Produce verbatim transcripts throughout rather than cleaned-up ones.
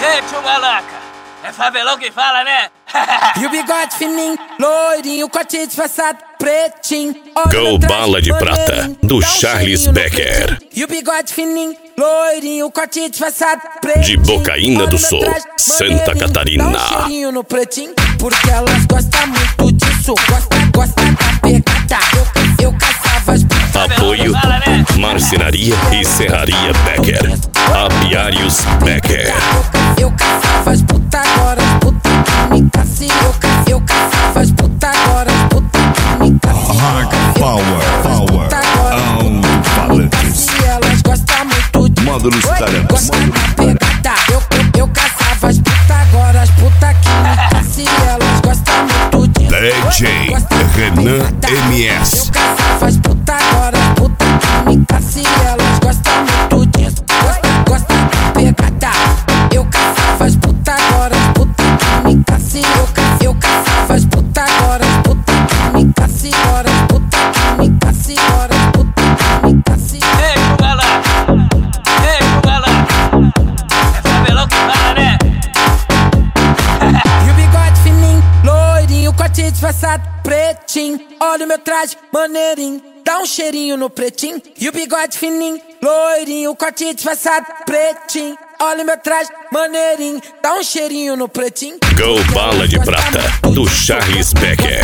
Ei, tio Galaca, é favelão que fala, né? E o bigode fininho, loirinho, corte disfarçado, pretinho. Go Bala de Prata, do Charles Becker. E o bigode fininho, loirinho, corte disfarçado, pretinho. De Bocaína do Sul, Santa Catarina. Dá um cheirinho no pretinho, porque elas gostam muito disso. Gosta, gosta da pegada. Eu, eu caçava as putas. Apoio Marcenaria e Serraria Becker. Apiários Becker. Eu caçava as putas, agora as putas que me caciam. Eu, ca, eu caçava as putas, agora as putas que me caciam. Hard Power, Power, Alto-Falantes. Elas gostam muito de Módulos Talentos. Gosta da pegada. Eu, eu, eu caçava as putas, agora as putas que me caciam. Elas gostam muito de D J Renan M S. Eu caçava as putas, agora as putas que me caciam. Elas gostam muito disso. Gosta, gosta da pegada. Eu caçava as putas, agora as putas que me caciam. Eu, ca, eu caçava as putas, agora as putas que me caciam. Agora as putas que me caciam. Agora as putas que me caciam. Ei, tio Galaca, ei, tio Galaca, é favelão que fala, né? E o bigode fininho, loirinho, corte disfarçado, pretinho. Olha o meu traje, maneirinho, dá um cheirinho no pretinho. E o bigode fininho, loirinho, corte disfarçado, pretinho. Olha o meu traje, maneirinho, dá um cheirinho no pretinho. Go Bala de Prata, do Charles Becker.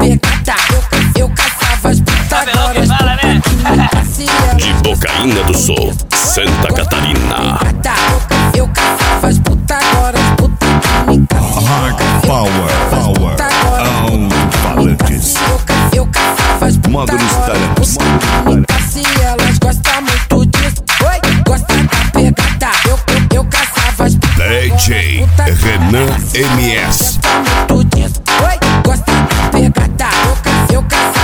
Eu, eu caçava as putas, Favelão agora que as fala, né? putas que me caciam. De Bocaína do Sul, Santa Catarina. Eu, eu caçava as putas, agora as putas que me caciam. Hard Power, Power, Alto-Falantes. Eu, eu caçava as putas, Módulos agora as Talentos. putas que me caciam. Elas gostam muito disso. Oi, gosta da pegada. Eu, eu, eu caçava as putas, D J agora as putas que me Renan caciam. M S. Gosta muito disso. Oi, gosta da pegada. Eu, ca, eu caçava